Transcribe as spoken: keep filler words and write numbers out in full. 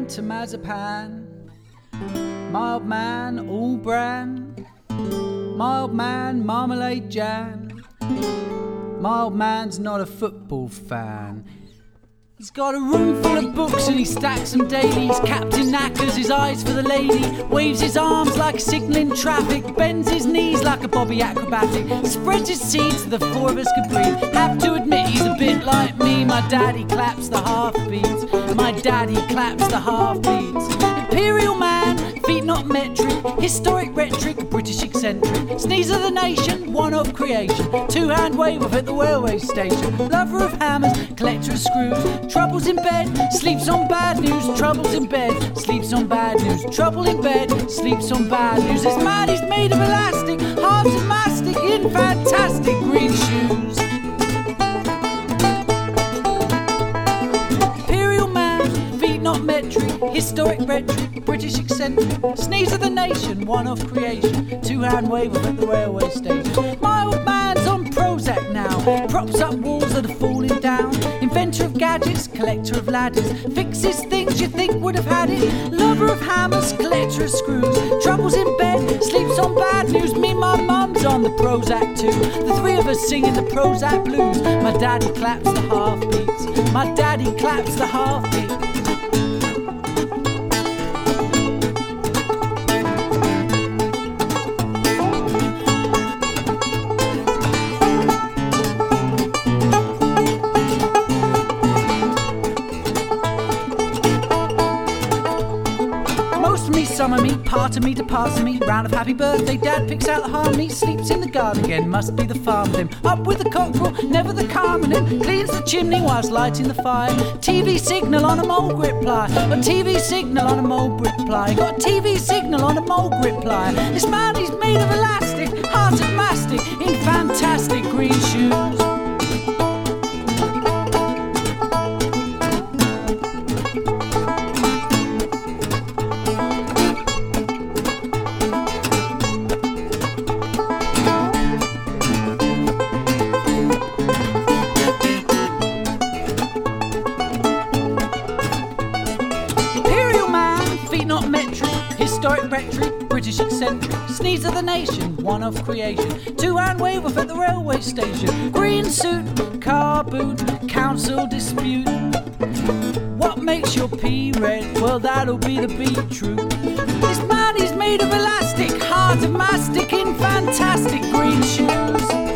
man to Mazapan. Mild man, all bran. Mild man, marmalade jam. Mild man's not a football fan. He's got a room full of books and he stacks them daily. He's Captain Knackers, his eyes for the lady. Waves his arms like a signal in traffic. Bends his knees like a Bobby acrobatic. Spreads his seeds so the four of us could breathe. Have to admit he's a bit like me. My daddy claps the half beats. My daddy claps the half beats. Imperial man, feet not metric. Historic rhetoric, British eccentric. Sneeze of the nation, one of creation. Two-hand wave off at the railway station. Lover of hammers, collector of screws. Troubles in bed, sleeps on bad news. Troubles in bed, sleeps on bad news. Trouble in bed, sleeps on bad news. This man is made of elastic, halves of mastic in fantastic green shoes. Imperial man, feet not metric. Historic rhetoric, British eccentric. Sneeze of the nation, one of creation. Two-hand wave off at the railway station. My old man's on Prozac now. Props up walls that are falling down. Inventor of gadgets, collector of ladders. Fixes things you think would have had it. Lover of hammers, collector of screws. Troubles in bed, sleeps on bad news. Me and my mum's on the Prozac too. The three of us singing the Prozac blues. My daddy claps the half beats. My daddy claps the half beats. Some of me, part of me departs of me. Round of happy birthday, dad picks out the harmony. Sleeps in the garden again, must be the farm with him. Up with the cockerel, never the calm in him. Cleans the chimney whilst lighting the fire. T V signal on a mole grip plier. A T V signal on a mole grip plier. Got a T V signal on a mole grip plier. This man is made of elastic, heart of mastic, in fantastic green shoes. Historic rhetoric, British eccentric. Sneeze of the nation, one of creation. Two-hand wave off at the railway station. Green suit, car boot, council dispute. What makes your pea red? Well, that'll be the beetroot. This man is made of elastic, heart of mastic in fantastic green shoes.